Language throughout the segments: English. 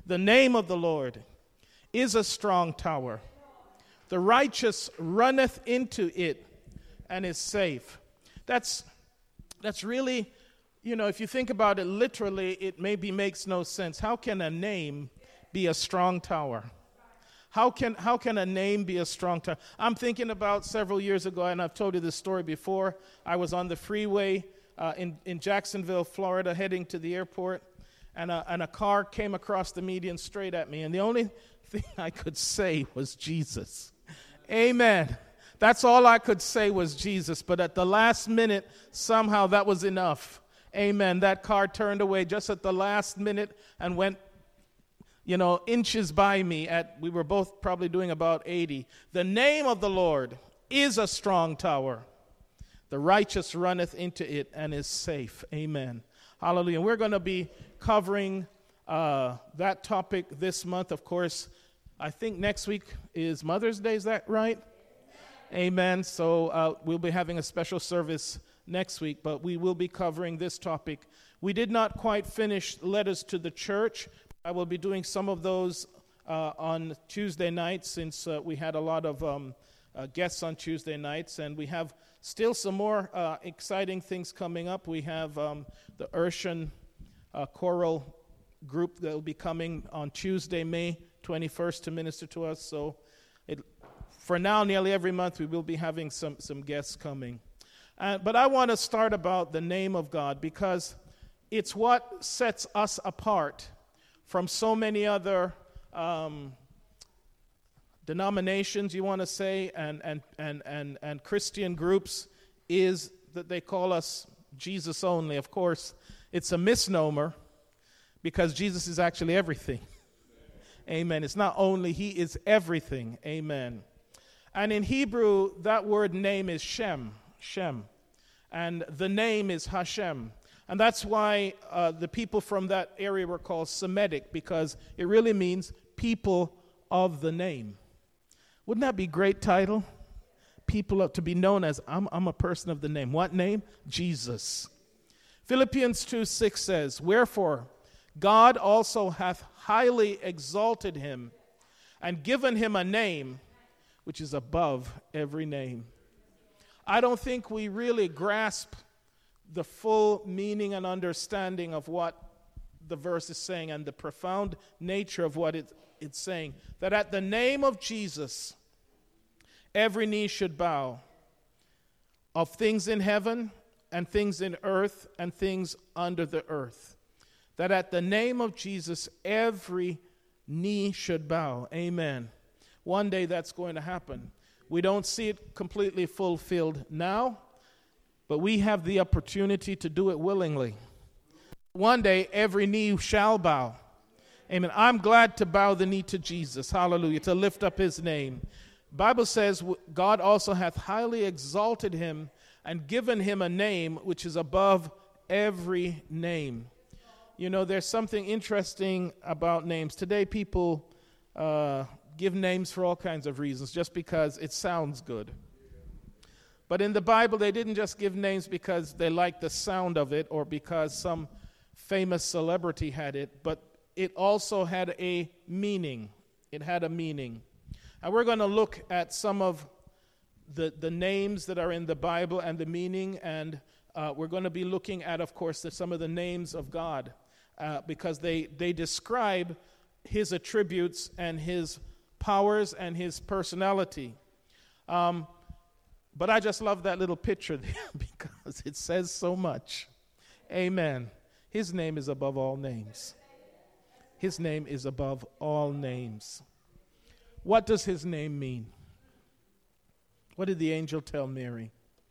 The name of the Lord is a strong tower. The righteous runneth into it and is safe. That's really, if you think about it literally, it maybe makes no sense. How can a name be a strong tower? How can a name be a strong tower? I'm thinking about several years ago, and I've told you this story before. I was on the freeway in Jacksonville, Florida, heading to the airport, and a car came across the median straight at me, and the only thing I could say was Jesus. Amen. That's all I could say was Jesus, but at the last minute, somehow that was enough. Amen. That car turned away just at the last minute and went, inches by me. We were both probably doing about 80. The name of the Lord is a strong tower. The righteous runneth into it and is safe. Amen. Hallelujah. We're going to be covering that topic this month. Of course, I think next week is Mother's Day. Is that right? Amen. So we'll be having a special service next week, but we will be covering this topic. We did not quite finish letters to the church. I will be doing some of those on Tuesday nights, since we had a lot of guests on Tuesday nights, and we have still some more exciting things coming up. We have the Urshan choral group that will be coming on Tuesday, May 21st, to minister to us. So for now, nearly every month, we will be having some guests coming. But I want to start about the name of God, because it's what sets us apart from so many other denominations, you want to say, and Christian groups, is that they call us Jesus only. Of course, it's a misnomer, because Jesus is actually everything. Amen. It's not only, he is everything. Amen. And in Hebrew, that word name is Shem. And the name is Hashem. And that's why the people from that area were called Semitic, because it really means people of the name. Wouldn't that be a great title? People to be known as, I'm a person of the name. What name? Jesus. Philippians 2:6 says, wherefore God also hath highly exalted him and given him a name which is above every name. I don't think we really grasp the full meaning and understanding of what the verse is saying, and the profound nature of what it's saying. That at the name of Jesus, every knee should bow, of things in heaven and things in earth and things under the earth. That at the name of Jesus, every knee should bow. Amen. One day that's going to happen. We don't see it completely fulfilled now, but we have the opportunity to do it willingly. One day, every knee shall bow. Amen. I'm glad to bow the knee to Jesus. Hallelujah. To lift up his name. The Bible says, God also hath highly exalted him and given him a name which is above every name. There's something interesting about names. Today, people give names for all kinds of reasons, just because it sounds good. But in the Bible, they didn't just give names because they liked the sound of it or because some famous celebrity had it, but it also had a meaning. It had a meaning. And we're going to look at some of the names that are in the Bible and the meaning, and we're going to be looking at, of course, some of the names of God, because they describe his attributes and his powers and his personality. But I just love that little picture there because it says so much. Amen. His name is above all names. His name is above all names. What does his name mean? What did the angel tell Mary?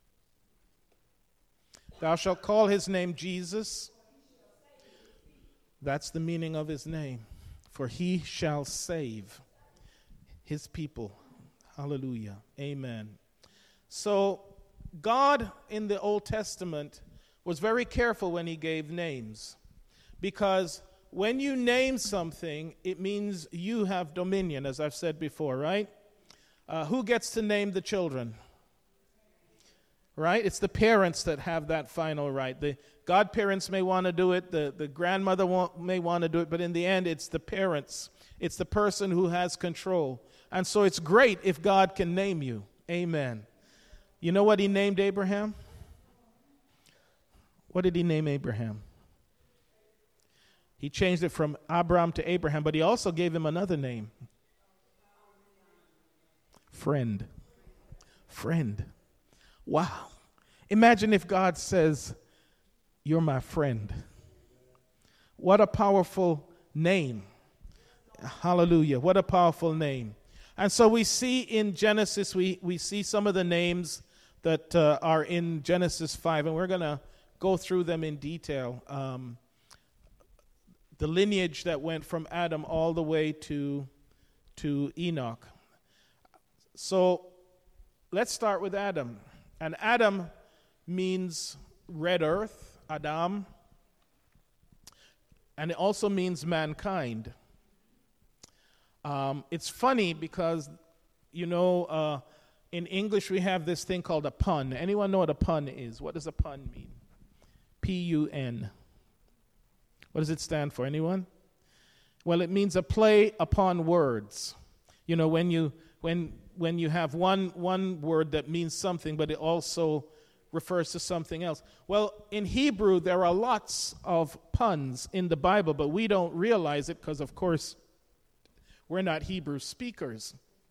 Thou shalt call his name Jesus. That's the meaning of his name. For he shall save his people. Hallelujah. Amen. So God in the Old Testament was very careful when he gave names, because when you name something, it means you have dominion, as I've said before, right? Who gets to name the children? right? It's the parents that have that final right. The godparents may want to do it, the grandmother may want to do it, but in the end, it's the parents. It's the person who has control. And so it's great if God can name you. Amen. You know what he named Abraham? What did he name Abraham? He changed it from Abram to Abraham, but he also gave him another name. Friend. Friend. Wow. Imagine if God says, "You're my friend." What a powerful name. Hallelujah. What a powerful name. And so we see in Genesis, we see some of the names that are in Genesis 5, and we're going to go through them in detail. The lineage that went from Adam all the way to Enoch. So let's start with Adam. And Adam means red earth, Adam. And it also means mankind. It's funny because, in English we have this thing called a pun. Anyone know what a pun is? What does a pun mean? P-U-N. What does it stand for? Anyone? Well, it means a play upon words. You know, when you have one word that means something, but it also refers to something else. Well, in Hebrew, there are lots of puns in the Bible, but we don't realize it because, of course, we're not Hebrew speakers.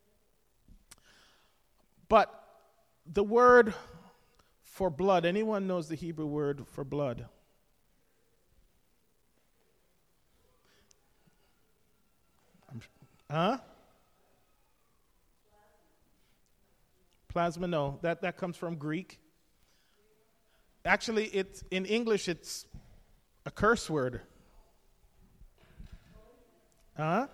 But the word for blood, anyone knows the Hebrew word for blood? Huh? Plasma, no. That comes from Greek. Actually, it's in English, it's a curse word. Huh?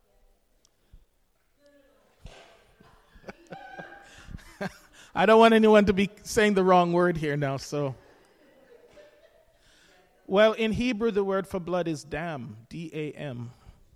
I don't want anyone to be saying the wrong word here now, so. Well, in Hebrew, the word for blood is dam, D-A-M.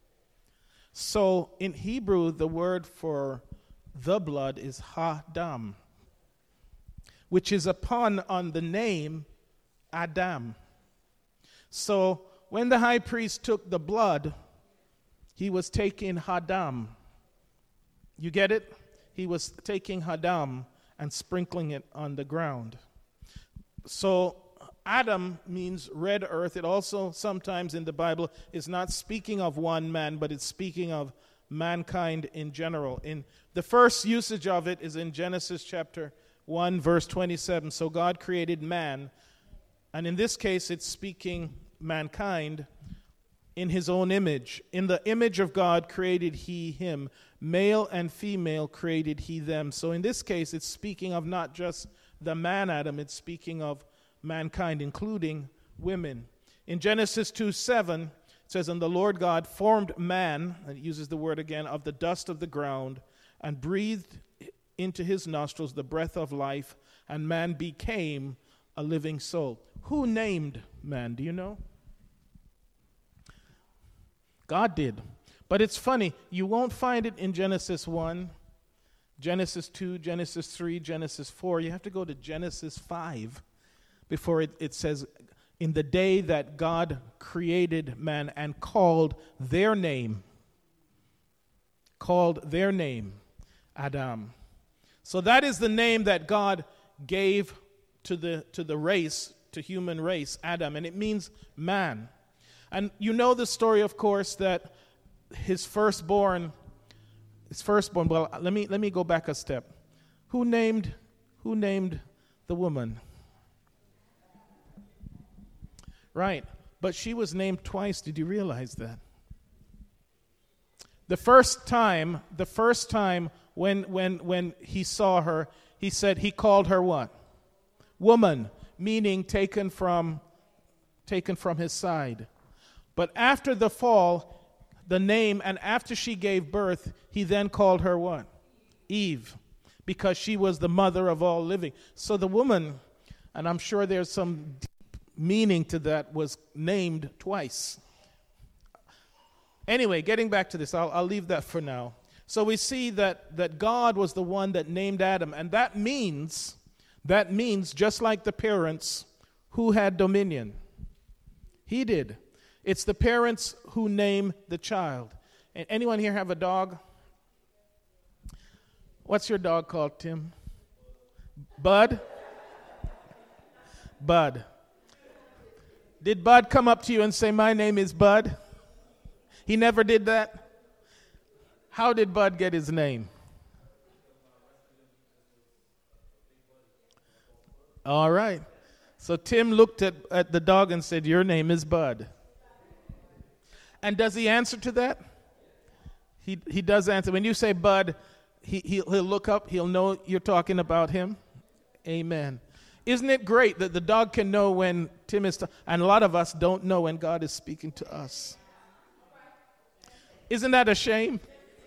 So in Hebrew, the word for the blood is ha-dam, which is a pun on the name Adam. So when the high priest took the blood, he was taking Hadam. You get it? He was taking Hadam and sprinkling it on the ground. So Adam means red earth. It also sometimes in the Bible is not speaking of one man, but it's speaking of mankind in general. In the first usage of it is in Genesis chapter 1, verse 27. So God created man, and in this case it's speaking mankind in his own image. In the image of God created he him. Male and female created he them. So in this case it's speaking of not just the man Adam, it's speaking of mankind, including women. In Genesis 2:7, it says, "And the Lord God formed man," and it uses the word again, "of the dust of the ground, and breathed into his nostrils the breath of life, and man became a living soul." Who named man? Do you know? God did. But it's funny, you won't find it in Genesis 1, Genesis 2, Genesis 3, Genesis 4. You have to go to Genesis 5 before it says, "In the day that God created man and called their name Adam." So that is the name that God gave to the race, to human race, Adam, and it means man. And you know the story, of course, that his firstborn, well, let me go back a step. Who named the woman? Right, but she was named twice. Did you realize that? The first time when he saw her, he called her what? Woman, meaning taken from his side. But after the fall, the name, and after she gave birth, he then called her what? Eve, because she was the mother of all living. So the woman, and I'm sure there's some deep meaning to that, was named twice. Anyway, getting back to this, I'll leave that for now. So we see that God was the one that named Adam, and that means That means, just like the parents, who had dominion? He did. It's the parents who name the child. And anyone here have a dog? What's your dog called, Tim? Bud? Bud. Did Bud come up to you and say, "My name is Bud"? He never did that? How did Bud get his name? All right. So Tim looked at the dog and said, "Your name is Bud." And does he answer to that? He does answer. When you say Bud, he'll look up, he'll know you're talking about him. Amen. Isn't it great that the dog can know when Tim is and a lot of us don't know when God is speaking to us? Isn't that a shame?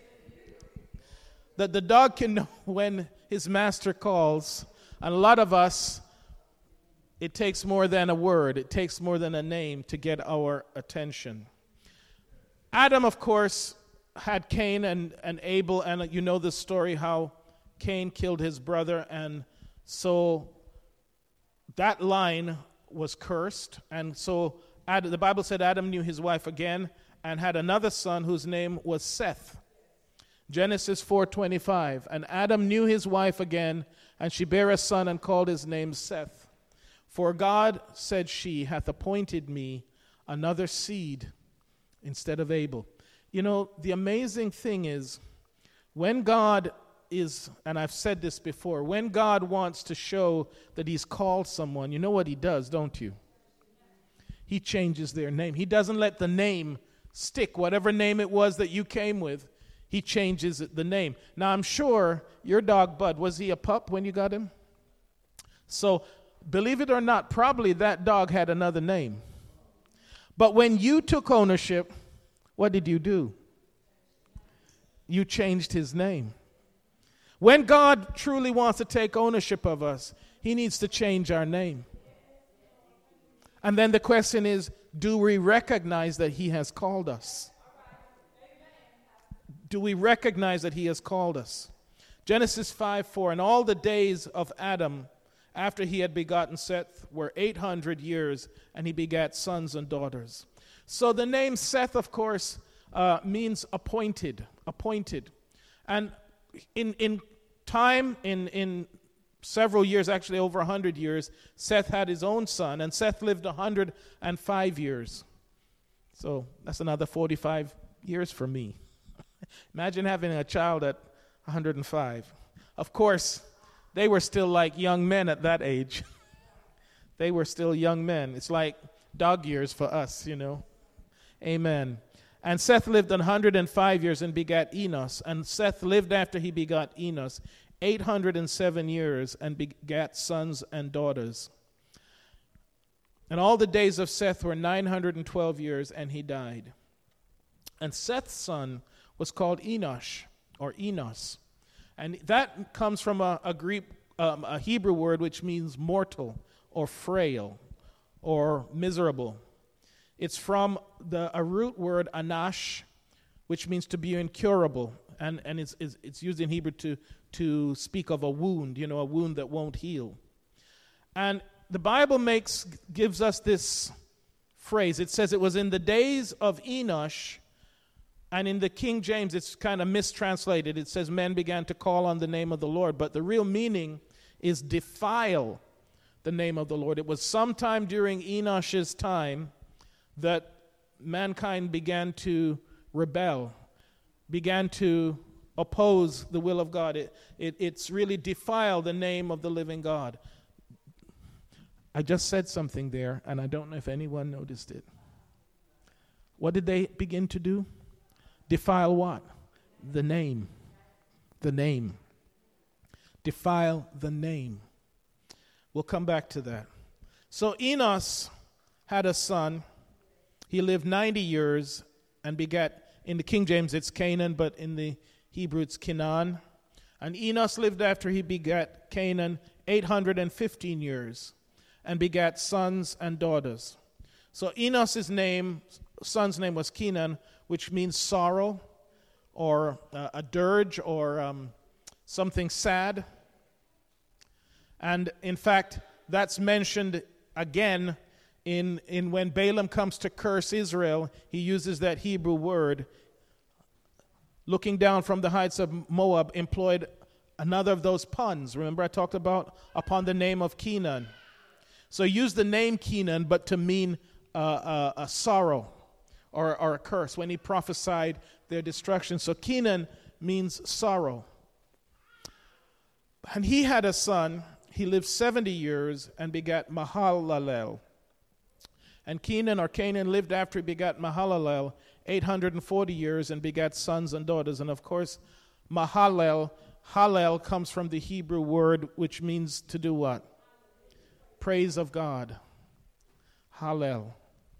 That the dog can know when his master calls, and a lot of us, it takes more than a word, it takes more than a name to get our attention. Adam, of course, had Cain and Abel, and you know the story how Cain killed his brother, and so that line was cursed. And so the Bible said Adam knew his wife again and had another son whose name was Seth. Genesis 4:25. And Adam knew his wife again, and she bare a son and called his name Seth. For God, said she, hath appointed me another seed instead of Abel. You know, the amazing thing is, when God is, and I've said this before, when God wants to show that he's called someone, you know what he does, don't you? He changes their name. He doesn't let the name stick, whatever name it was that you came with, he changes the name. Now, I'm sure your dog, Bud, was he a pup when you got him? So, believe it or not, probably that dog had another name. But when you took ownership, what did you do? You changed his name. When God truly wants to take ownership of us, he needs to change our name. And then the question is, do we recognize that he has called us? Do we recognize that he has called us? Genesis 5:4, and all the days of Adam after he had begotten Seth were 800 years, and he begat sons and daughters. So the name Seth, of course, means appointed. And in time, in several years, actually over 100 years, Seth had his own son, and Seth lived 105 years. So that's another 45 years for me. Imagine having a child at 105. Of course, they were still like young men at that age. They were still young men. It's like dog years for us, you know. Amen. And Seth lived 105 years and begat Enos. And Seth lived after he begot Enos 807 years and begat sons and daughters. And all the days of Seth were 912 years, and he died. And Seth's son was called Enosh, or Enos. And that comes from a Greek, a Hebrew word which means mortal or frail or miserable. It's from a root word anash, which means to be incurable, and it's used in Hebrew to speak of a wound, you know, a wound that won't heal. And the Bible gives us this phrase. It says it was in the days of Enosh. And in the King James, it's kind of mistranslated. It says men began to call on the name of the Lord. But the real meaning is defile the name of the Lord. It was sometime during Enosh's time that mankind began to rebel, began to oppose the will of God. It's really defiled the name of the living God. I just said something there, and I don't know if anyone noticed it. What did they begin to do? Defile what? The name. The name. Defile the name. We'll come back to that. So Enos had a son. He lived 90 years and begat, in the King James it's Canaan, but in the Hebrew it's Canaan. And Enos lived after he begat Canaan 815 years and begat sons and daughters. So Enos' son's name was Kenan, which means sorrow or a dirge or something sad. And in fact, that's mentioned again in when Balaam comes to curse Israel. He uses that Hebrew word. Looking down from the heights of Moab employed another of those puns. Remember I talked about upon the name of Kenan. So use the name Kenan, but to mean a sorrow or a curse when he prophesied their destruction. So Kenan means sorrow. And he had a son. He lived 70 years and begat Mahalalel. And Kenan or Canaan lived after he begat Mahalalel 840 years and begat sons and daughters. And of course, Hallel comes from the Hebrew word which means to do what? Praise of God. Hallel.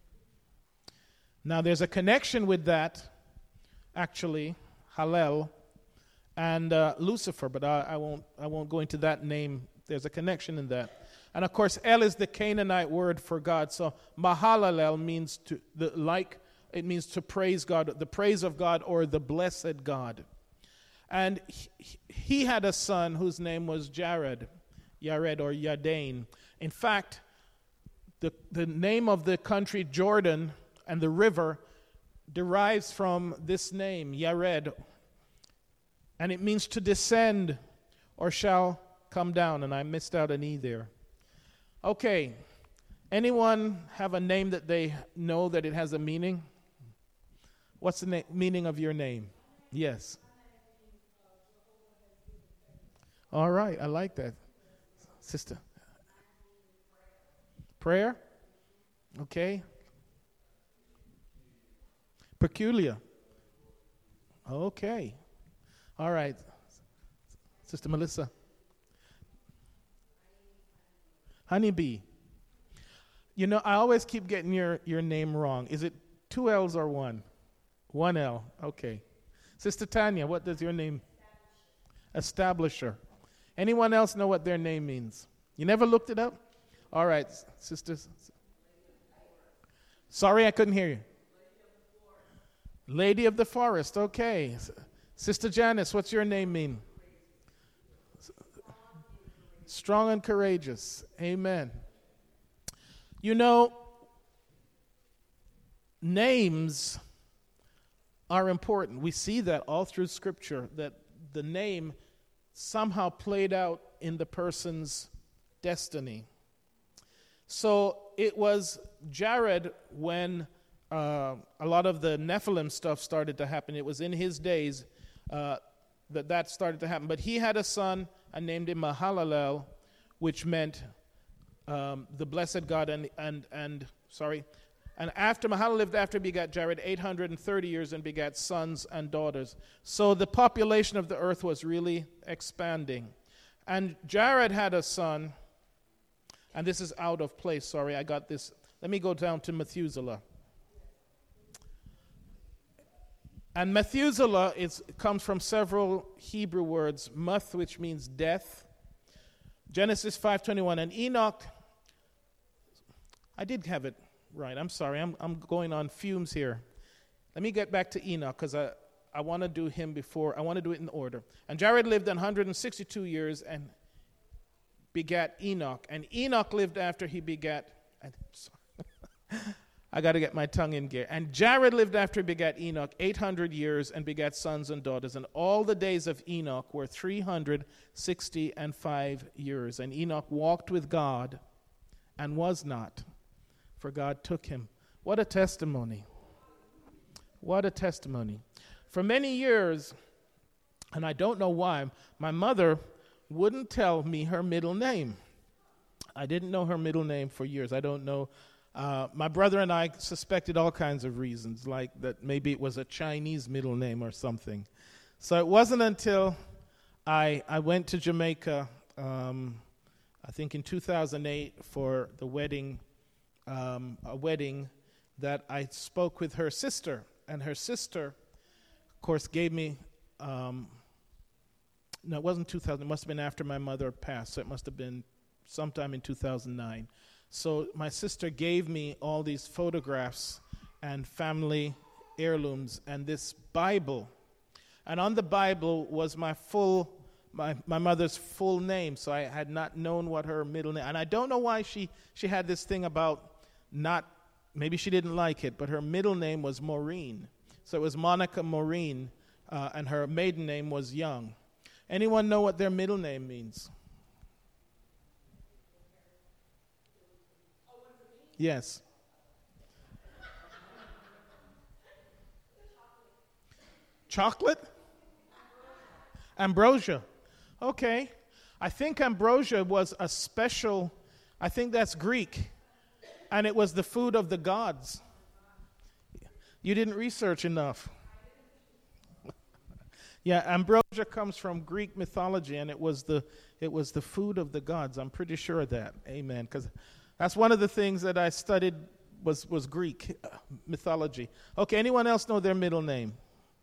Now there's a connection with that, actually, Hallel and Lucifer, but I won't go into that name. There's a connection in that. And of course, El is the Canaanite word for God. So Mahalalel means it means to praise God, the praise of God or the blessed God. And he had a son whose name was Yared or Yadain. In fact, the name of the country Jordan and the river derives from this name, Yared. And it means to descend or shall come down. And I missed out an E there. Okay. Anyone have a name that they know that it has a meaning? What's the meaning of your name? Yes. All right. I like that. Sister. Prayer? Okay. Peculiar. Okay. All right. Sister Melissa. Honeybee. You know, I always keep getting your name wrong. Is it 2 L's or 1? 1 L. Okay. Sister Tanya, what does your name? Establisher. Anyone else know what their name means? You never looked it up? All right, sisters. Sorry, I couldn't hear you. Lady of the Forest. Okay. Sister Janice, what's your name mean? Strong and courageous. Amen. You know, names are important. We see that all through Scripture, that the name somehow played out in the person's destiny. So it was Jared when a lot of the Nephilim stuff started to happen. It was in his days that started to happen. But he had a son and named him Mahalalel, which meant the blessed God. And after Mahalalel lived after he begat Jared 830 years and begat sons and daughters. So the population of the earth was really expanding. And Jared had a son, and this is out of place. Sorry, I got this. Let me go down to Methuselah. And Methuselah comes from several Hebrew words. Meth, which means death. Genesis 5:21. And Enoch, I did have it right. I'm sorry. I'm going on fumes here. Let me get back to Enoch because I want to do him before. I want to do it in order. And Jared lived 162 years and begat Enoch. And Enoch lived after he begat... I got to get my tongue in gear. And Jared lived after he begat Enoch 800 years and begat sons and daughters. And all the days of Enoch were 365 years. And Enoch walked with God and was not, for God took him. What a testimony. What a testimony. For many years, and I don't know why, my mother wouldn't tell me her middle name. I didn't know her middle name for years. I don't know. My brother and I suspected all kinds of reasons, like that maybe it was a Chinese middle name or something. So it wasn't until I went to Jamaica, I think in 2008, for the wedding, a wedding, that I spoke with her sister. And her sister, of course, gave me, no, it wasn't 2000, it must have been after my mother passed, so it must have been sometime in 2009. So my sister gave me all these photographs and family heirlooms and this Bible. And on the Bible was my full my mother's full name, so I had not known what her middle name. And I don't know why she had this thing about maybe she didn't like it, but her middle name was Maureen. So it was Monica Maureen, and her maiden name was Young. Anyone know what their middle name means? Yes. Chocolate? Ambrosia. Okay. I think ambrosia was a special, I think that's Greek, and it was the food of the gods. You didn't research enough. Yeah, ambrosia comes from Greek mythology, and it was the food of the gods. I'm pretty sure of that. Amen. Because that's one of the things that I studied was Greek mythology. Okay, anyone else know their middle name?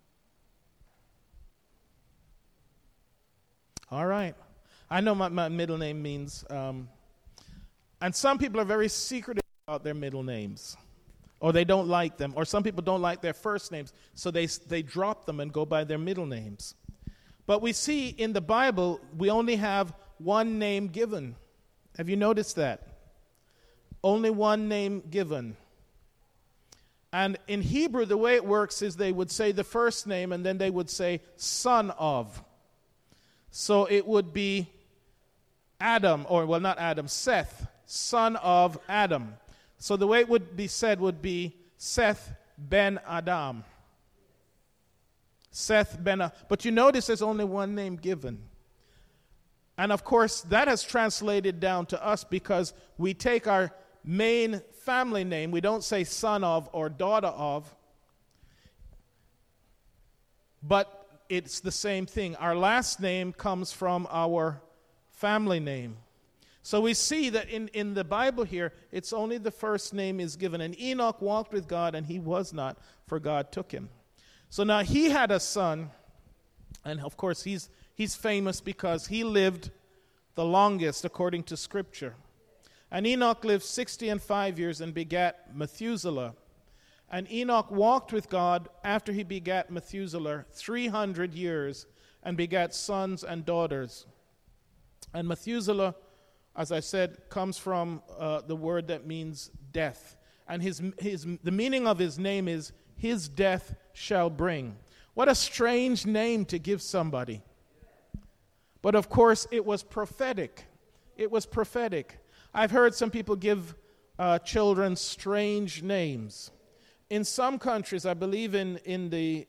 All right. I know my middle name means, and some people are very secretive about their middle names, or they don't like them, or some people don't like their first names, so they drop them and go by their middle names. But we see in the Bible, we only have one name given. Have you noticed that? Only one name given. And in Hebrew, the way it works is they would say the first name, and then they would say son of. So it would be Adam, not Adam, Seth, son of Adam. So the way it would be said would be Seth ben Adam. Seth ben. But you notice there's only one name given. And of course, that has translated down to us because we take our main family name. We don't say son of or daughter of. But it's the same thing. Our last name comes from our family name. So we see that in the Bible here, it's only the first name is given. And Enoch walked with God, and he was not, for God took him. So now he had a son, and of course he's famous because he lived the longest according to Scripture. And Enoch lived 65 years and begat Methuselah. And Enoch walked with God after he begat Methuselah 300 years and begat sons and daughters. And Methuselah, as I said, comes from the word that means death. And the meaning of his name is, his death shall bring. What a strange name to give somebody. But of course, it was prophetic. It was prophetic. I've heard some people give children strange names. In some countries, I believe in the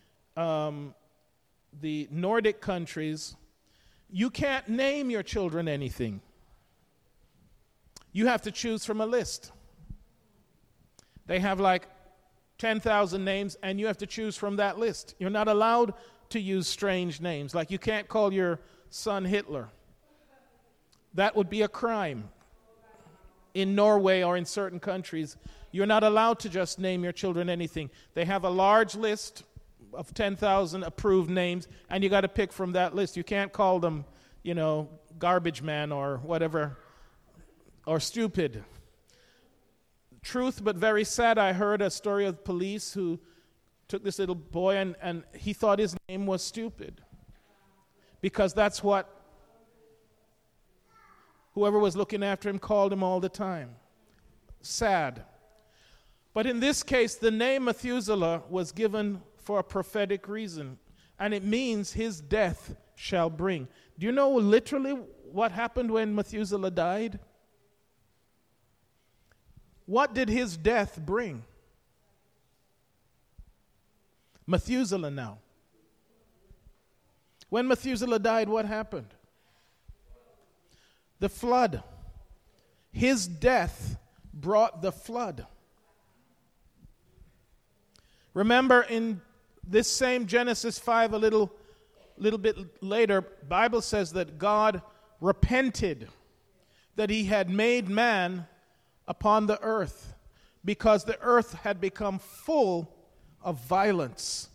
Nordic countries, you can't name your children anything. You have to choose from a list. They have like 10,000 names, and you have to choose from that list. You're not allowed to use strange names. Like you can't call your son Hitler. That would be a crime. In Norway or in certain countries, you're not allowed to just name your children anything. They have a large list of 10,000 approved names, and you got to pick from that list. You can't call them, garbage man or whatever, or stupid. Truth, but very sad, I heard a story of police who took this little boy and he thought his name was stupid. Because that's what whoever was looking after him called him all the time. Sad. But in this case, the name Methuselah was given for a prophetic reason. And it means his death shall bring. Do you know literally what happened when Methuselah died? What did his death bring? Methuselah now. When Methuselah died, what happened? The flood. His death brought the flood. Remember in this same Genesis 5, a little bit later, Bible says that God repented that he had made man upon the earth because the earth had become full of violence.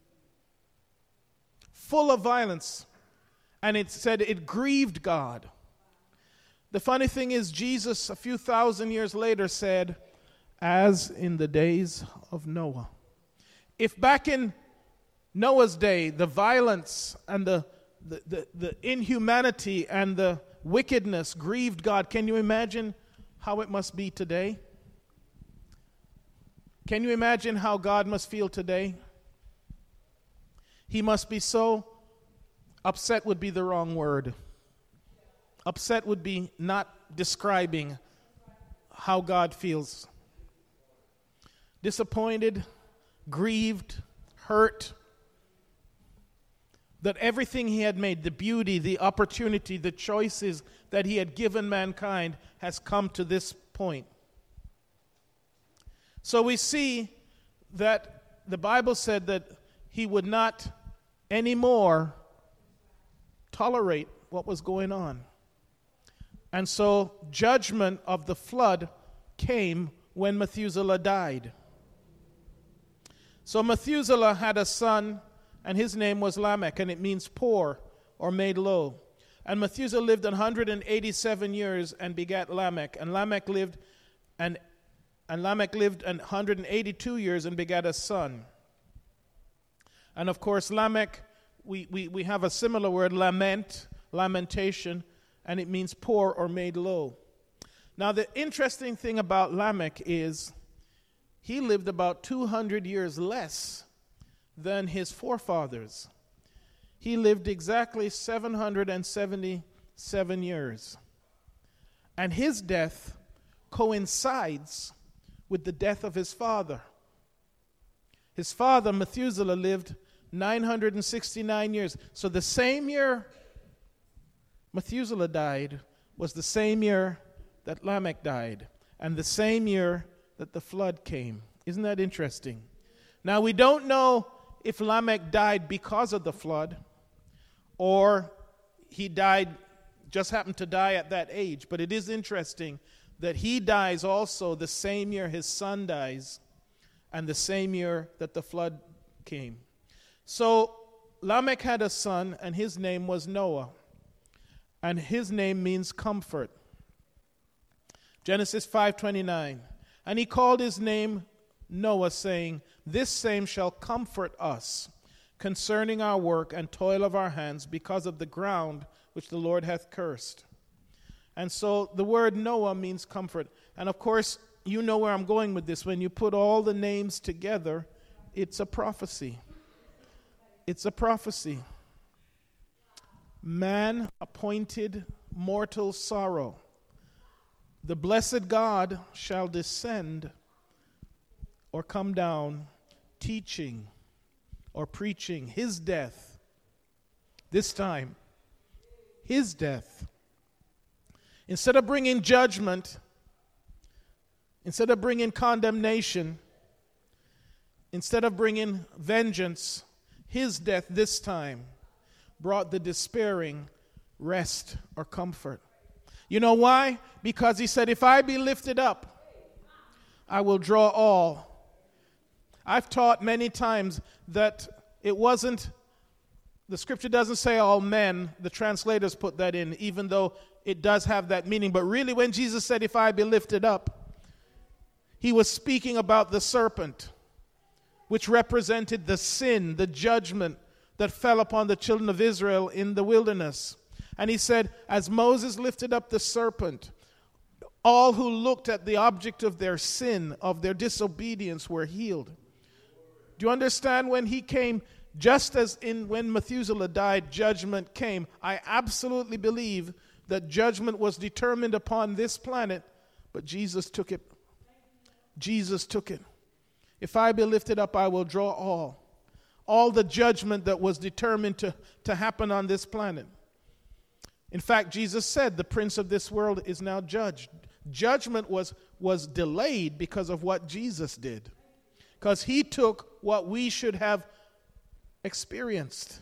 Full of violence. And it said it grieved God. The funny thing is, Jesus, a few thousand years later, said, as in the days of Noah. If back in Noah's day, the violence and the the inhumanity and the wickedness grieved God. Can you imagine how it must be today? Can you imagine how God must feel today? He must be so upset, would be the wrong word. Upset would be not describing how God feels. Disappointed, grieved, hurt. That everything he had made, the beauty, the opportunity, the choices that he had given mankind has come to this point. So we see that the Bible said that he would not anymore tolerate what was going on. And so judgment of the flood came when Methuselah died. So Methuselah had a son, and his name was Lamech, and it means poor or made low. And Methuselah lived 187 years and begat Lamech. And Lamech lived 182 years and begat a son. And of course, Lamech, we have a similar word, lamentation, and it means poor or made low. Now, the interesting thing about Lamech is he lived about 200 years less than his forefathers. He lived exactly 777 years. And his death coincides with the death of his father. His father, Methuselah, lived 969 years. So the same year Methuselah died was the same year that Lamech died, and the same year that the flood came. Isn't that interesting? Now, we don't know if Lamech died because of the flood, or he just happened to die at that age. But it is interesting that he dies also the same year his son dies, and the same year that the flood came. So Lamech had a son, and his name was Noah. And his name means comfort. Genesis 5:29. And he called his name Noah, saying, This same shall comfort us concerning our work and toil of our hands, because of the ground which the Lord hath cursed. And so the word Noah means comfort. And of course, you know where I'm going with this. When you put all the names together, it's a prophecy. It's a prophecy. Man appointed mortal sorrow. The blessed God shall descend or come down, teaching or preaching his death. This time, his death. Instead of bringing judgment, instead of bringing condemnation, instead of bringing vengeance, his death this time brought the despairing rest or comfort. You know why? Because he said, if I be lifted up, I will draw all. I've taught many times that it wasn't, the scripture doesn't say all men. The translators put that in, even though it does have that meaning. But really, when Jesus said, if I be lifted up, he was speaking about the serpent, which represented the sin, the judgment that fell upon the children of Israel in the wilderness. And he said, as Moses lifted up the serpent, all who looked at the object of their sin, of their disobedience, were healed. Do you understand? When he came, just as when Methuselah died, judgment came. I absolutely believe that judgment was determined upon this planet, but Jesus took it. Jesus took it. If I be lifted up, I will draw all. All the judgment that was determined to happen on this planet. In fact, Jesus said, the prince of this world is now judged. Judgment was delayed because of what Jesus did. Because he took what we should have experienced.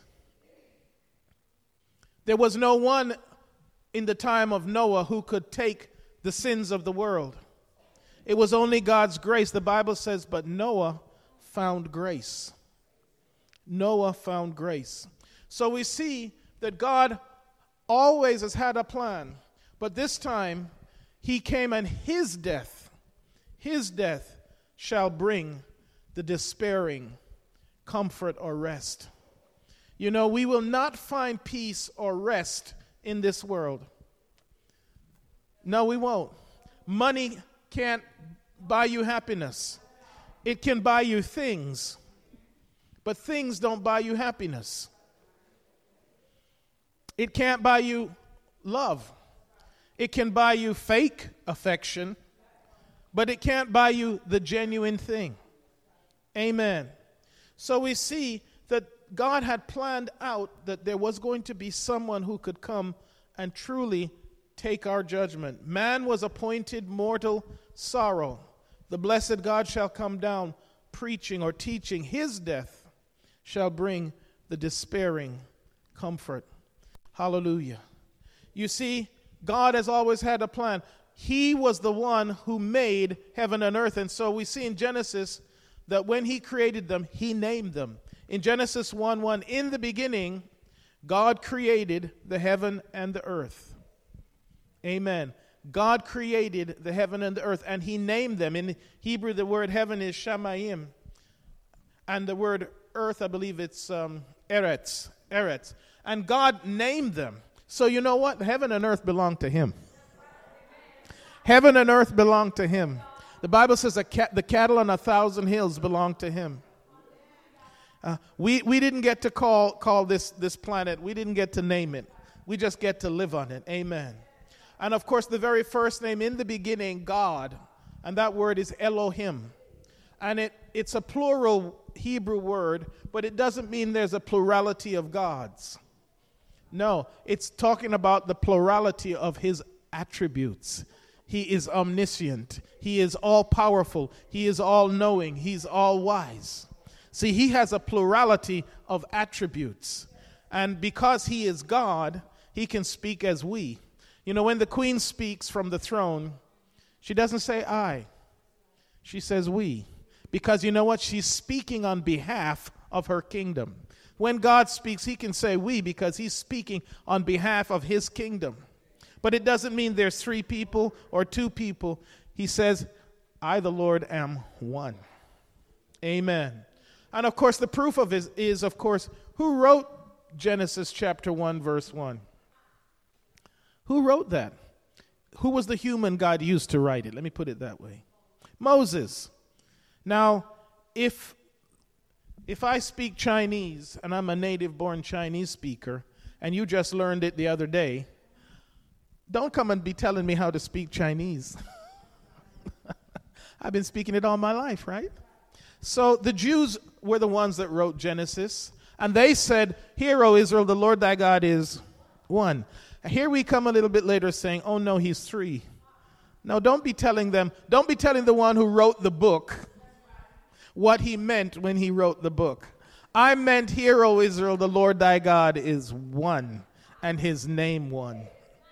There was no one in the time of Noah who could take the sins of the world. It was only God's grace. The Bible says, but Noah found grace. Noah found grace. So we see that God always has had a plan. But this time, he came, and his death shall bring the despairing comfort or rest. You know, we will not find peace or rest in this world. No, we won't. Money can't buy you happiness. It can buy you things, but things don't buy you happiness. It can't buy you love. It can buy you fake affection, but it can't buy you the genuine thing. Amen. So we see that God had planned out that there was going to be someone who could come and truly take our judgment. Man was appointed mortal sorrow. The blessed God shall come down preaching or teaching. His death shall bring the despairing comfort. Hallelujah. You see, God has always had a plan. He was the one who made heaven and earth. And so we see in Genesis that when he created them, he named them. In Genesis 1:1, in the beginning, God created the heaven and the earth. Amen. God created the heaven and the earth, and he named them. In Hebrew, the word heaven is shamayim, and the word earth, I believe it's eretz. And God named them. So you know what? Heaven and earth belong to him. Heaven and earth belong to him. The Bible says the cattle on 1,000 hills belong to him. We didn't get to call this planet. We didn't get to name it. We just get to live on it. Amen. And of course, the very first name in the beginning, God, and that word is Elohim. And it's a plural Hebrew word, but it doesn't mean there's a plurality of gods. No, it's talking about the plurality of his attributes. He is omniscient. He is all-powerful. He is all-knowing. He's all-wise. See, he has a plurality of attributes. And because he is God, he can speak as we. You know, when the queen speaks from the throne, she doesn't say I. She says we. Because you know what? She's speaking on behalf of her kingdom. When God speaks, he can say we because he's speaking on behalf of his kingdom. But it doesn't mean there's 3 people or 2 people. He says, I, the Lord, am one. Amen. And of course, the proof of it is, of course, who wrote Genesis chapter 1, verse 1? Who wrote that? Who was the human God used to write it? Let me put it that way. Moses. Now, if I speak Chinese, and I'm a native-born Chinese speaker, and you just learned it the other day, don't come and be telling me how to speak Chinese. I've been speaking it all my life, right? So the Jews were the ones that wrote Genesis, and they said, Hear, O Israel, the Lord thy God is one. Here we come a little bit later saying, oh no, he's 3. No, don't be telling the one who wrote the book what he meant when he wrote the book. I meant, Hear, O Israel, the Lord thy God is one, and his name one.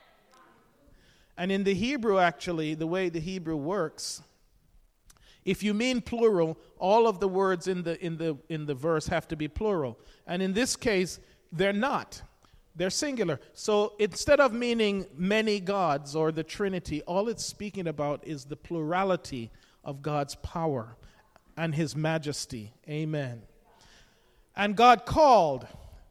And in the Hebrew, actually, the way the Hebrew works, if you mean plural, all of the words in the verse have to be plural. And in this case, they're not. They're singular. So instead of meaning many gods or the Trinity, all it's speaking about is the plurality of God's power and his majesty. Amen. And God called.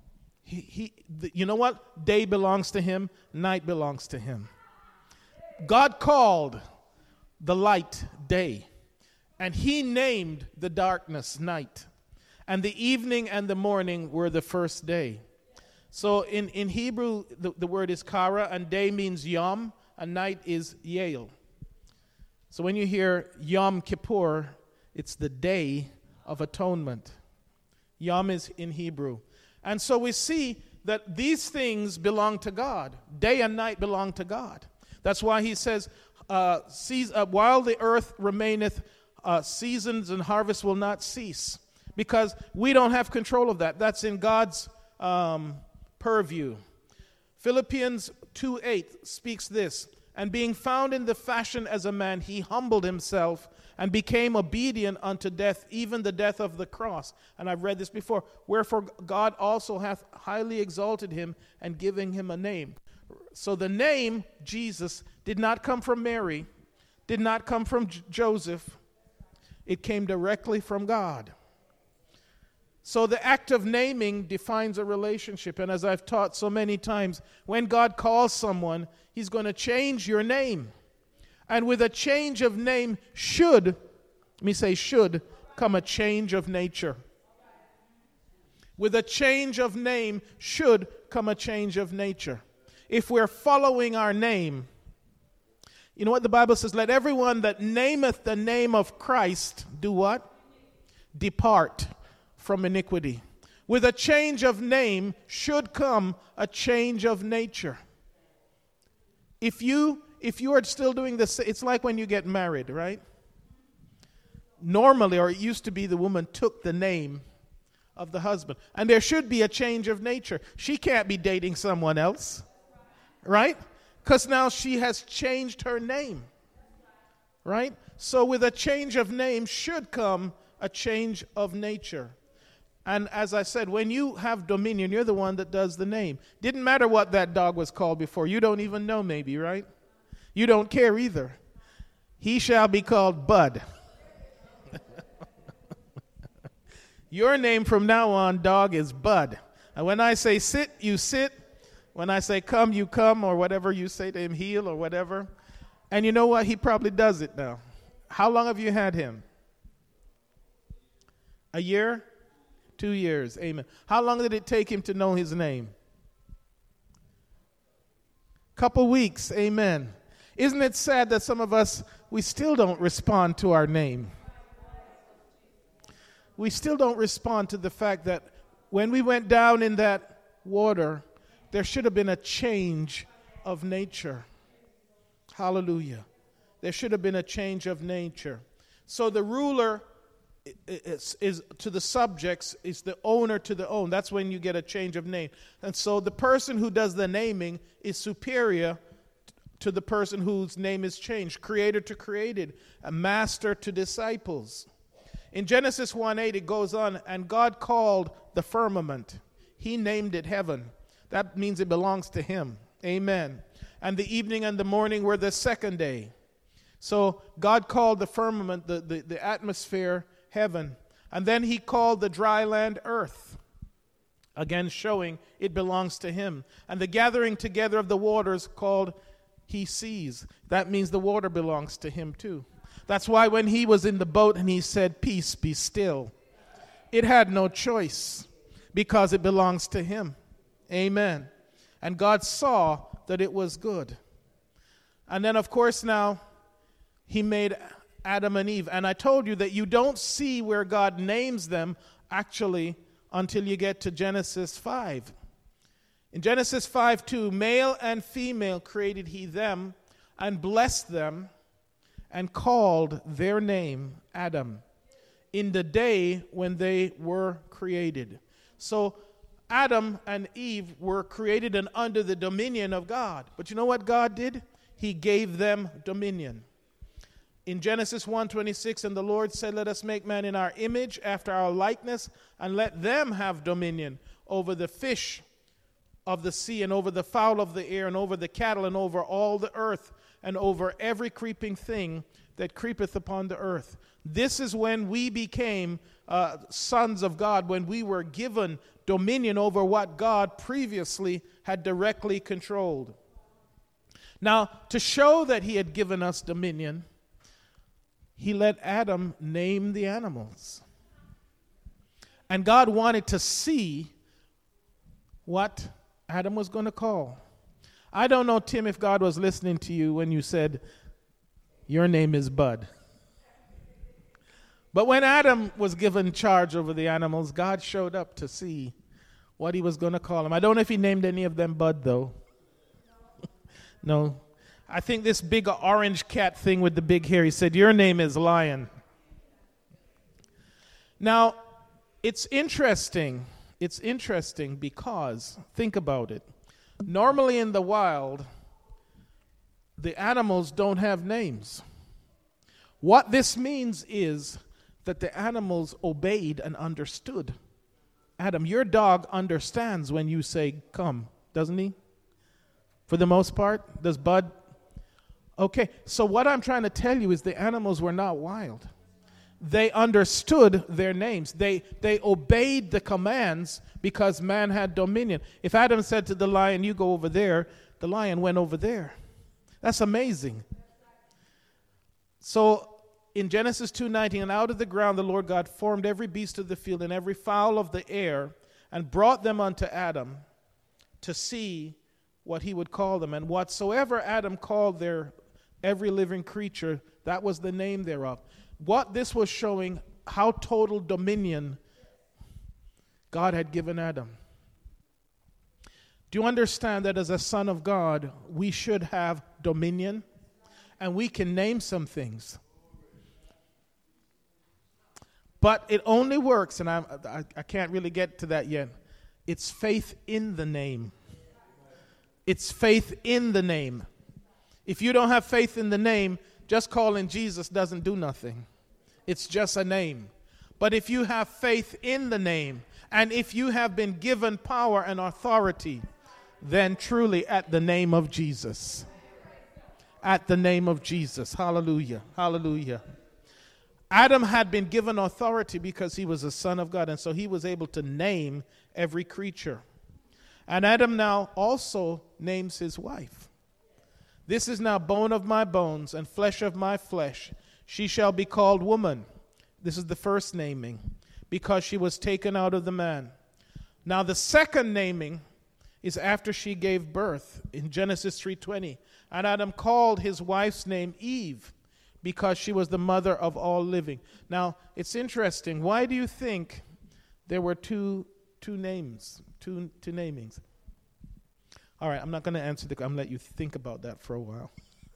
You know what? Day belongs to him. Night belongs to him. God called the light day. And he named the darkness night. And the evening and the morning were the first day. So in Hebrew, the word is kara, and day means yom, and night is yael. So when you hear Yom Kippur, it's the day of atonement. Yom is in Hebrew. And so we see that these things belong to God. Day and night belong to God. That's why he says, while the earth remaineth, seasons and harvest will not cease. Because we don't have control of that. That's in God's purview. Philippians 2:8 speaks this, and being found in the fashion as a man, he humbled himself and became obedient unto death, even the death of the cross. And I've read this before. Wherefore God also hath highly exalted him and given him a name. So the name Jesus did not come from Mary, did not come from Joseph. It came directly from God. So the act of naming defines a relationship. And as I've taught so many times, when God calls someone, he's going to change your name. And with a change of name should come a change of nature. With a change of name should come a change of nature. If we're following our name, you know what the Bible says? Let everyone that nameth the name of Christ do what? Depart from iniquity. With a change of name should come a change of nature. If you are still doing this, it's like when you get married, right? Normally, or it used to be, the woman took the name of the husband. And there should be a change of nature. She can't be dating someone else, right? Because now she has changed her name, right? So with a change of name should come a change of nature. And as I said, when you have dominion, you're the one that does the name. Didn't matter what that dog was called before. You don't even know, maybe, right? You don't care either. He shall be called Bud. Your name from now on, dog, is Bud. And when I say sit, you sit. When I say come, you come, or whatever you say to him, heel or whatever. And you know what? He probably does it now. How long have you had him? A year? 2 years. Amen. How long did it take him to know his name? Couple weeks. Amen. Isn't it sad that some of us, we still don't respond to our name? We still don't respond to the fact that when we went down in that water, there should have been a change of nature. Hallelujah. There should have been a change of nature. So the ruler is to the subjects, is the owner to the own. That's when you get a change of name. And so the person who does the naming is superior to the person whose name is changed. Creator to created, a master to disciples. In Genesis 1:8 it goes on, and God called the firmament. He named it heaven. That means it belongs to him. Amen. And the evening and the morning were the second day. So God called the firmament, the atmosphere, heaven. And then he called the dry land earth. Again showing it belongs to him. And the gathering together of the waters called he seas. That means the water belongs to him too. That's why when he was in the boat and he said, peace, be still, it had no choice because it belongs to him. Amen. And God saw that it was good. And then, of course, now he made Adam and Eve. And I told you that you don't see where God names them actually until you get to Genesis 5. In Genesis 5:2, male and female created he them and blessed them and called their name Adam in the day when they were created. So Adam and Eve were created and under the dominion of God. But you know what God did? He gave them dominion. In Genesis 1:26, and the Lord said, let us make man in our image, after our likeness, and let them have dominion over the fish of the sea, and over the fowl of the air, and over the cattle, and over all the earth, and over every creeping thing that creepeth upon the earth. This is when we became sons of God, when we were given dominion over what God previously had directly controlled. Now, to show that he had given us dominion, he let Adam name the animals. And God wanted to see what Adam was going to call. I don't know, Tim, if God was listening to you when you said, your name is Bud. But when Adam was given charge over the animals, God showed up to see what he was going to call them. I don't know if he named any of them Bud, though. No. I think this big orange cat thing with the big hair, he said, your name is Lion. Now, it's interesting. It's interesting because, think about it. Normally in the wild, the animals don't have names. What this means is that the animals obeyed and understood. Adam, your dog understands when you say come, doesn't he? For the most part, does Bud? Okay, so what I'm trying to tell you is the animals were not wild. They understood their names. They obeyed the commands because man had dominion. If Adam said to the lion, you go over there, the lion went over there. That's amazing. So in Genesis 2:19, and out of the ground the Lord God formed every beast of the field and every fowl of the air and brought them unto Adam to see what he would call them. And whatsoever Adam called their every living creature, that was the name thereof. What this was showing, how total dominion God had given Adam. Do you understand that as a son of God, we should have dominion? And we can name some things. But it only works, and I can't really get to that yet. It's faith in the name. It's faith in the name. If you don't have faith in the name, just calling Jesus doesn't do nothing. It's just a name. But if you have faith in the name, and if you have been given power and authority, then truly at the name of Jesus. At the name of Jesus. Hallelujah. Hallelujah. Adam had been given authority because he was a son of God, and so he was able to name every creature. And Adam now also names his wife. This is now bone of my bones and flesh of my flesh. She shall be called woman. This is the first naming, because she was taken out of the man. Now the second naming is after she gave birth in Genesis 3:20. And Adam called his wife's name Eve, because she was the mother of all living. Now, it's interesting. Why do you think there were two namings? All right, I'm not going to answer I'm going to let you think about that for a while.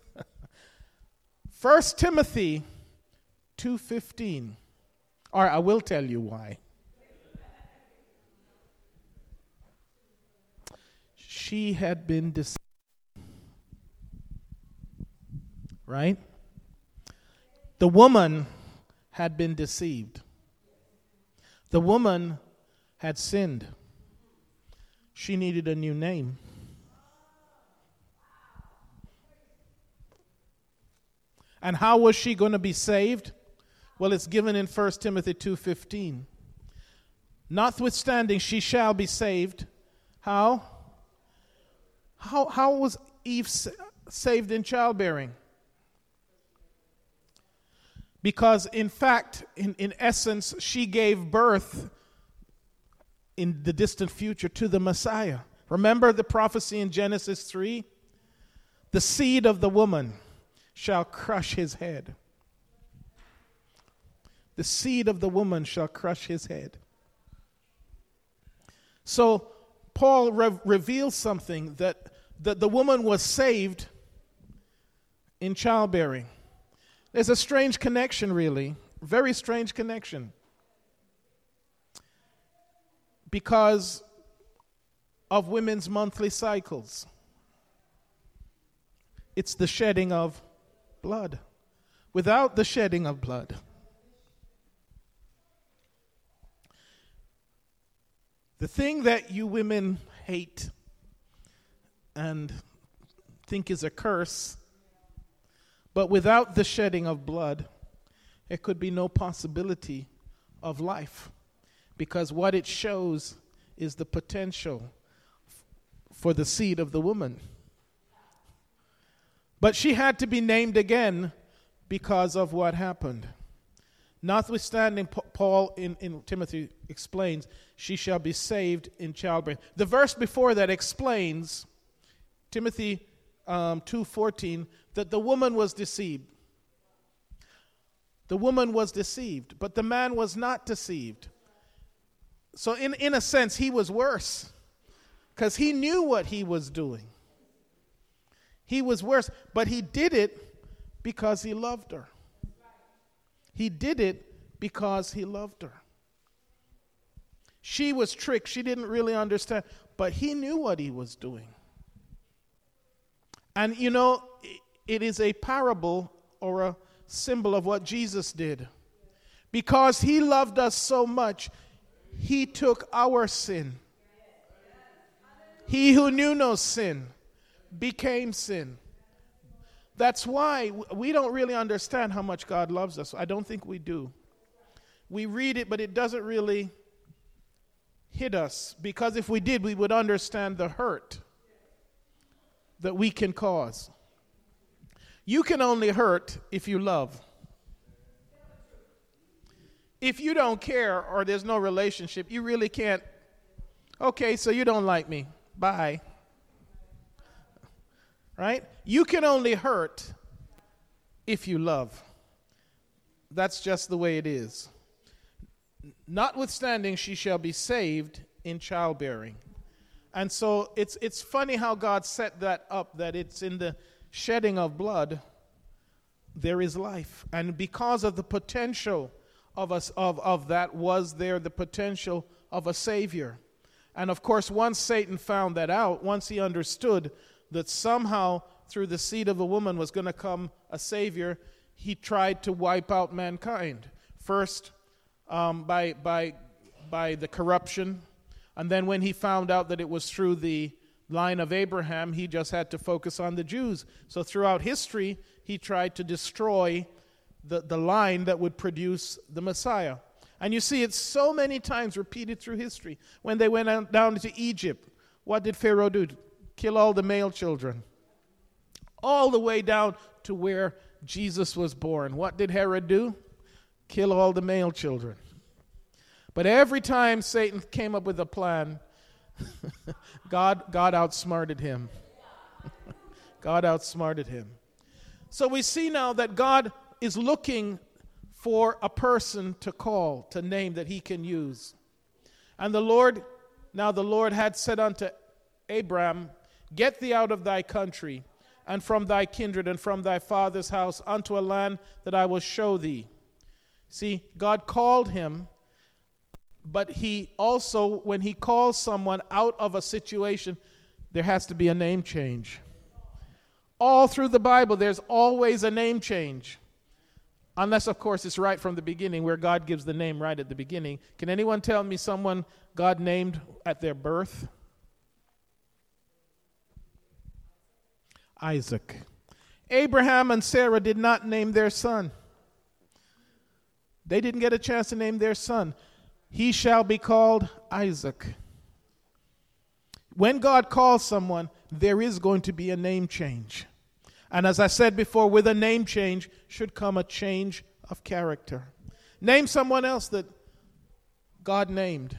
1 Timothy 2:15. All right, I will tell you why. She had been deceived. Right? The woman had been deceived. The woman had sinned. She needed a new name. And how was she going to be saved? Well, it's given in 1 Timothy 2:15. Notwithstanding, she shall be saved. How? How was Eve saved in childbearing? Because, in fact, in essence, she gave birth in the distant future to the Messiah. Remember the prophecy in Genesis 3? The seed of the woman shall crush his head. The seed of the woman shall crush his head. So, Paul reveals something that the woman was saved in childbearing. There's a strange connection, really. Very strange connection. Because of women's monthly cycles. It's the shedding of blood. Without the shedding of blood, the thing that you women hate and think is a curse, but without the shedding of blood, there could be no possibility of life. Because what it shows is the potential for the seed of the woman. But she had to be named again because of what happened. Notwithstanding, Paul in Timothy explains, she shall be saved in childbearing. The verse before that explains, Timothy 2:14, that the woman was deceived. The woman was deceived, but the man was not deceived. So in a sense, he was worse, because he knew what he was doing. He was worse, but he did it because he loved her. He did it because he loved her. She was tricked. She didn't really understand, but he knew what he was doing. And you know, it is a parable or a symbol of what Jesus did. Because he loved us so much, he took our sin. He who knew no sin became sin. That's why we don't really understand how much God loves us. I don't think we do. we read it, but it doesn't really hit us, because if we did, we would understand the hurt that we can cause. You can only hurt if you love. If you don't care or there's no relationship, you really can't. Okay, so you don't like me. Bye. Right? You can only hurt if you love. That's just the way it is. Notwithstanding, she shall be saved in childbearing. And so it's funny how God set that up, that it's in the shedding of blood there is life. And because of the potential of that was there the potential of a Savior. And of course, once Satan found that out, once he understood that somehow through the seed of a woman was going to come a Savior, he tried to wipe out mankind. First, by the corruption. And then when he found out that it was through the line of Abraham, he just had to focus on the Jews. So throughout history, he tried to destroy the line that would produce the Messiah. And you see it so many times repeated through history. When they went down to Egypt, what did Pharaoh do? Kill all the male children. All the way down to where Jesus was born. What did Herod do? Kill all the male children. But every time Satan came up with a plan, God outsmarted him. God outsmarted him. So we see now that God is looking for a person to call, to name, that he can use. And the Lord had said unto Abram, get thee out of thy country, and from thy kindred, and from thy father's house, unto a land that I will show thee. See, God called him, but he also, when he calls someone out of a situation, there has to be a name change. All through the Bible, there's always a name change. Unless, of course, it's right from the beginning, where God gives the name right at the beginning. Can anyone tell me someone God named at their birth? Isaac. Abraham and Sarah did not name their son. They didn't get a chance to name their son. He shall be called Isaac. When God calls someone, there is going to be a name change. And as I said before, with a name change should come a change of character. Name someone else that God named.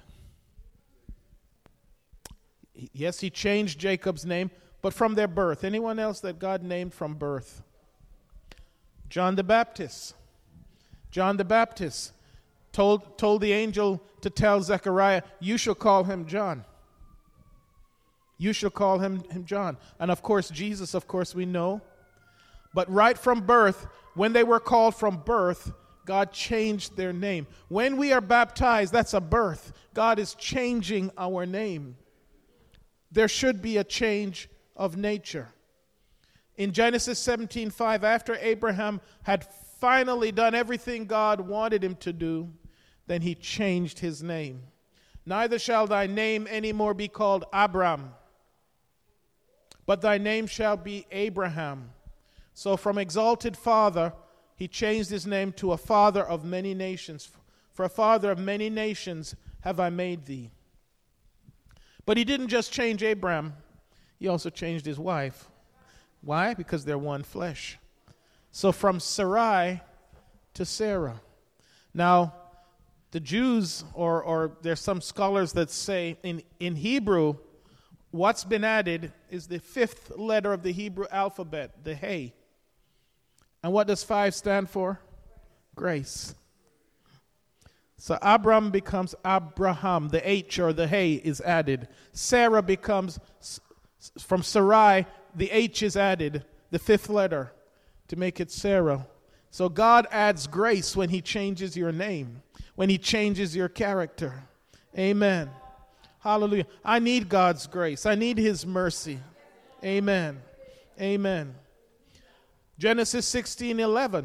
Yes, he changed Jacob's name, but from their birth. Anyone else that God named from birth? John the Baptist. John the Baptist told the angel to tell Zechariah, you shall call him John. You shall call him John. And of course, Jesus, of course, we know. But right from birth, when they were called from birth, God changed their name. When we are baptized, that's a birth. God is changing our name. There should be a change of nature. In Genesis 17:5, after Abraham had finally done everything God wanted him to do, then he changed his name. Neither shall thy name any more be called Abram, but thy name shall be Abraham. So from exalted father, he changed his name to a father of many nations. For a father of many nations have I made thee. But he didn't just change Abraham, he also changed his wife. Why? Because they're one flesh. So from Sarai to Sarah. Now, the Jews, or there's some scholars that say in Hebrew, what's been added is the fifth letter of the Hebrew alphabet, the Hey. And what does 5 stand for? Grace. So Abram becomes Abraham. The H or the Hey is added. Sarah becomes, from Sarai, the H is added, the fifth letter, to make it Sarah. So God adds grace when he changes your name, when he changes your character. Amen. Hallelujah. I need God's grace. I need his mercy. Amen. Amen. Genesis 16:11.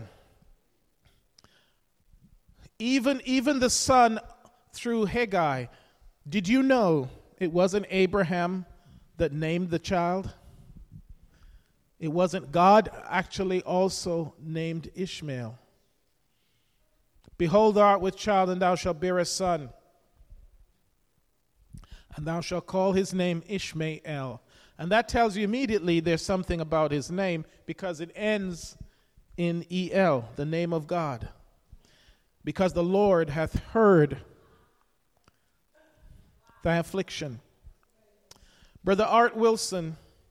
Even the son through Haggai. Did you know it wasn't Abraham that named the child? It wasn't. God actually also named Ishmael. Behold, thou art with child, and thou shalt bear a son. And thou shalt call his name Ishmael. And that tells you immediately there's something about his name, because it ends in El, the name of God. Because the Lord hath heard thy affliction. Brother Art Wilson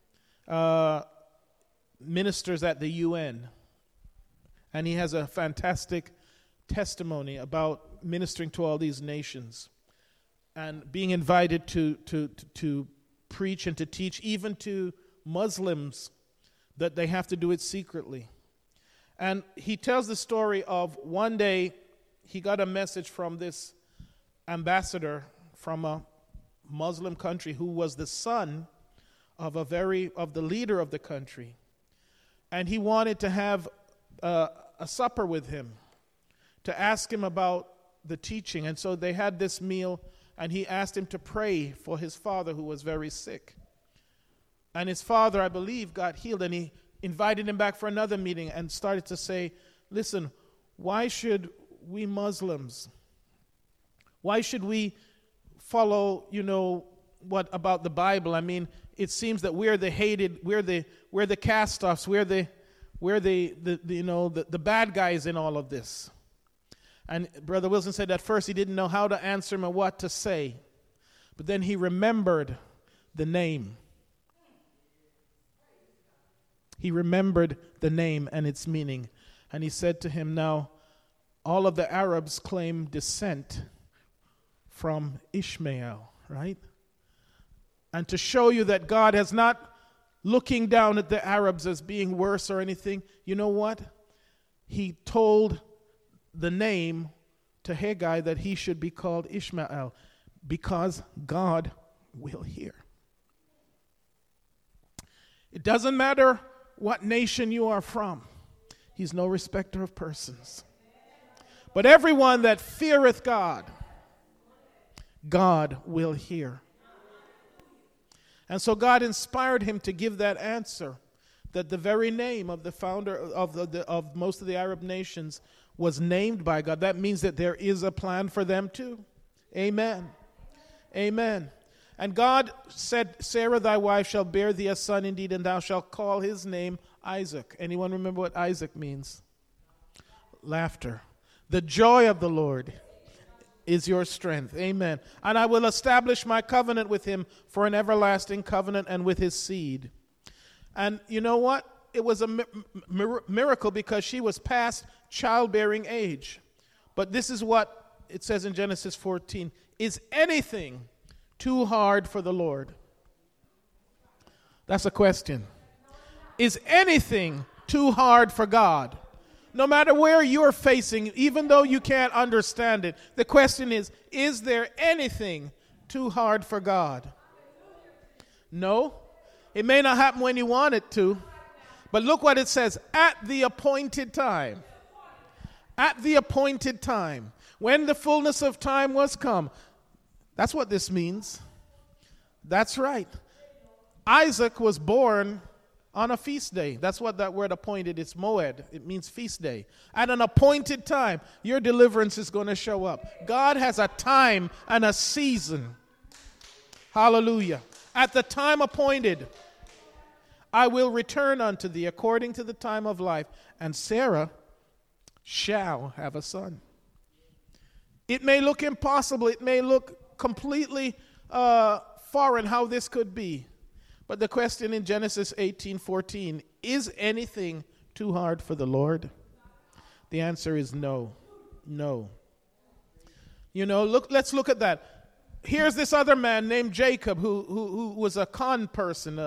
ministers at the UN, and he has a fantastic testimony about ministering to all these nations and being invited to preach and to teach even to Muslims, that they have to do it secretly. And he tells the story of one day he got a message from this ambassador from a Muslim country who was the son of the leader of the country. And he wanted to have a supper with him to ask him about the teaching. And so they had this meal, and he asked him to pray for his father, who was very sick. And his father, I believe, got healed, and he invited him back for another meeting and started to say, listen, why should we Muslims, why should we follow, what about the Bible? I mean, it seems that we're the hated, we're the cast-offs, we're the bad guys in all of this. And Brother Wilson said at first he didn't know how to answer him or what to say. But then he remembered the name. He remembered the name and its meaning. And he said to him, now, all of the Arabs claim descent from Ishmael, right? And to show you that God is not looking down at the Arabs as being worse or anything, you know what? He told the name to Haggai that he should be called Ishmael, because God will hear. It doesn't matter what nation you are from. He's no respecter of persons. But everyone that feareth God, God will hear. And so God inspired him to give that answer, that the very name of the founder of most of the Arab nations was named by God. That means that there is a plan for them too. Amen. Amen. And God said, Sarah thy wife shall bear thee a son indeed, and thou shalt call his name Isaac. Anyone remember what Isaac means? Laughter. The joy of the Lord is your strength. Amen. And I will establish my covenant with him for an everlasting covenant, and with his seed. And you know what? It was a miracle, because she was past childbearing age. But this is what it says in Genesis 14. Is anything too hard for the Lord? That's a question. Is anything too hard for God? No matter where you're facing, even though you can't understand it, the question is there anything too hard for God? No. It may not happen when you want it to, but look what it says, at the appointed time. At the appointed time. When the fullness of time was come. That's what this means. That's right. Isaac was born on a feast day. That's what that word appointed is, moed. It means feast day. At an appointed time, your deliverance is going to show up. God has a time and a season. Hallelujah. At the time appointed, I will return unto thee according to the time of life, and Sarah shall have a son. It may look impossible. It may look completely foreign how this could be. But the question in Genesis 18:14, is anything too hard for the Lord? The answer is no. No. Let's look at that. Here's this other man named Jacob who was a con person,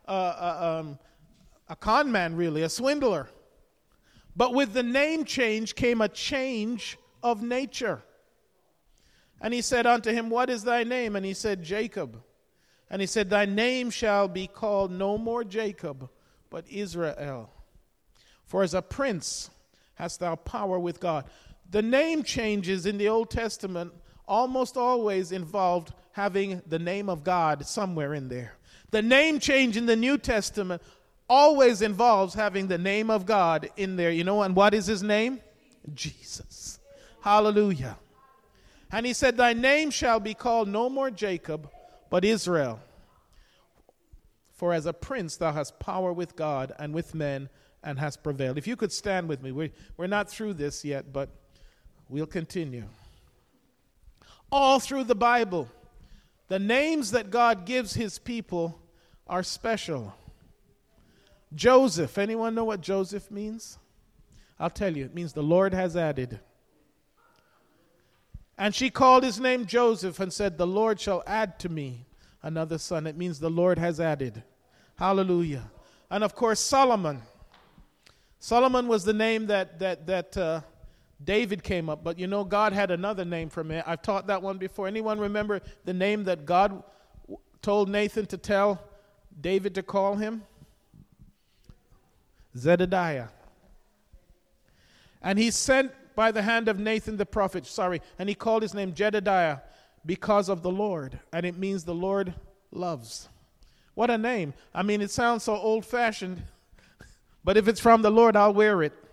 a con man really, a swindler. But with the name change came a change of nature. And he said unto him, what is thy name? And he said, Jacob. And he said, thy name shall be called no more Jacob, but Israel. For as a prince hast thou power with God. The name changes in the Old Testament almost always involved having the name of God somewhere in there. The name change in the New Testament always involves having the name of God in there. And what is his name? Jesus. Hallelujah. And he said, thy name shall be called no more Jacob, but Israel. For as a prince thou hast power with God and with men, and hast prevailed. If you could stand with me. We're not through this yet, but we'll continue. All through the Bible, the names that God gives his people are special. Joseph, anyone know what Joseph means? I'll tell you, it means the Lord has added. And she called his name Joseph and said, the Lord shall add to me another son. It means the Lord has added. Hallelujah. And of course, Solomon. Solomon was the name that David came up. But you know, God had another name for me. I've taught that one before. Anyone remember the name that God told Nathan to tell David to call him? Zedediah. And he sent by the hand of Nathan the prophet, and he called his name Jedediah because of the Lord. And it means the Lord loves. What a name. I mean, it sounds so old-fashioned, but if it's from the Lord, I'll wear it.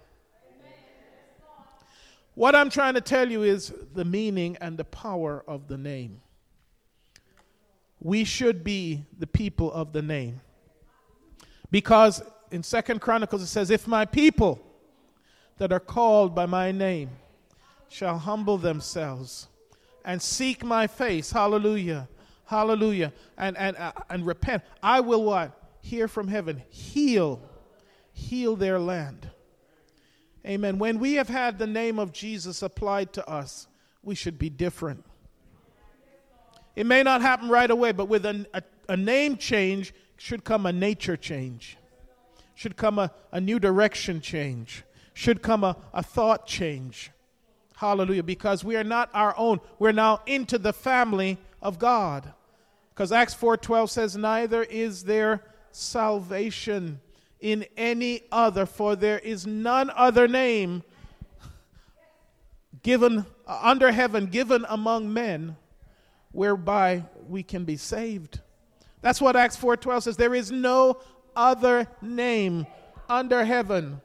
What I'm trying to tell you is the meaning and the power of the name. We should be the people of the name. Because in 2 Chronicles it says, if my people that are called by my name shall humble themselves and seek my face, hallelujah, hallelujah, and repent, I will what? Hear from heaven, heal their land. Amen. When we have had the name of Jesus applied to us, we should be different. It may not happen right away, but with a name change should come a nature change. Should come a new direction change. Should come a thought change. Hallelujah. Because we are not our own. We're now into the family of God. Because Acts 4:12 says, neither is there salvation in any other, for there is none other name given under heaven, given among men, whereby we can be saved. That's what Acts 4:12 says. There is no other name under heaven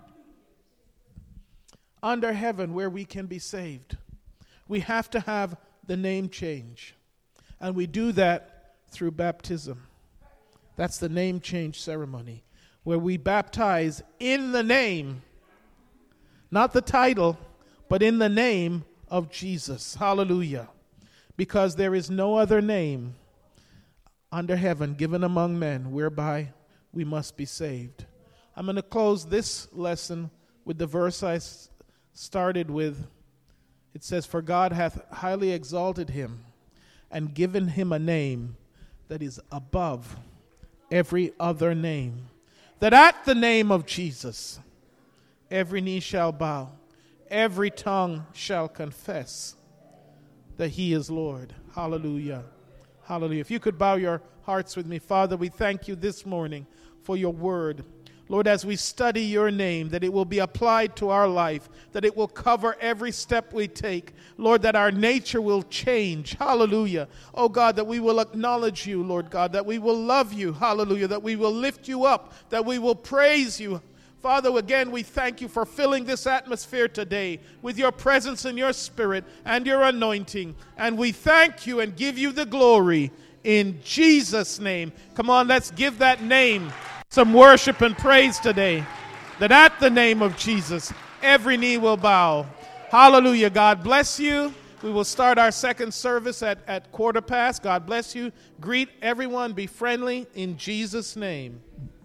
where we can be saved. We have to have the name change. And we do that through baptism. That's the name change ceremony, where we baptize in the name, not the title, but in the name of Jesus. Hallelujah. Because there is no other name under heaven given among men whereby we must be saved. I'm going to close this lesson with the verse I started with. It says, for God hath highly exalted him and given him a name that is above every other name, that at the name of Jesus every knee shall bow, every tongue shall confess that he is Lord. Hallelujah. Hallelujah. If you could bow your hearts with me. Father, we thank you this morning for your word. Lord, as we study your name, that it will be applied to our life, that it will cover every step we take. Lord, that our nature will change. Hallelujah. Oh God, that we will acknowledge you, Lord God, that we will love you. Hallelujah. That we will lift you up, that we will praise you. Father, again, we thank you for filling this atmosphere today with your presence and your spirit and your anointing. And we thank you and give you the glory in Jesus' name. Come on, let's give that name some worship and praise today, that at the name of Jesus, every knee will bow. Hallelujah. God bless you. We will start our second service at 5:15. God bless you. Greet everyone. Be friendly in Jesus' name.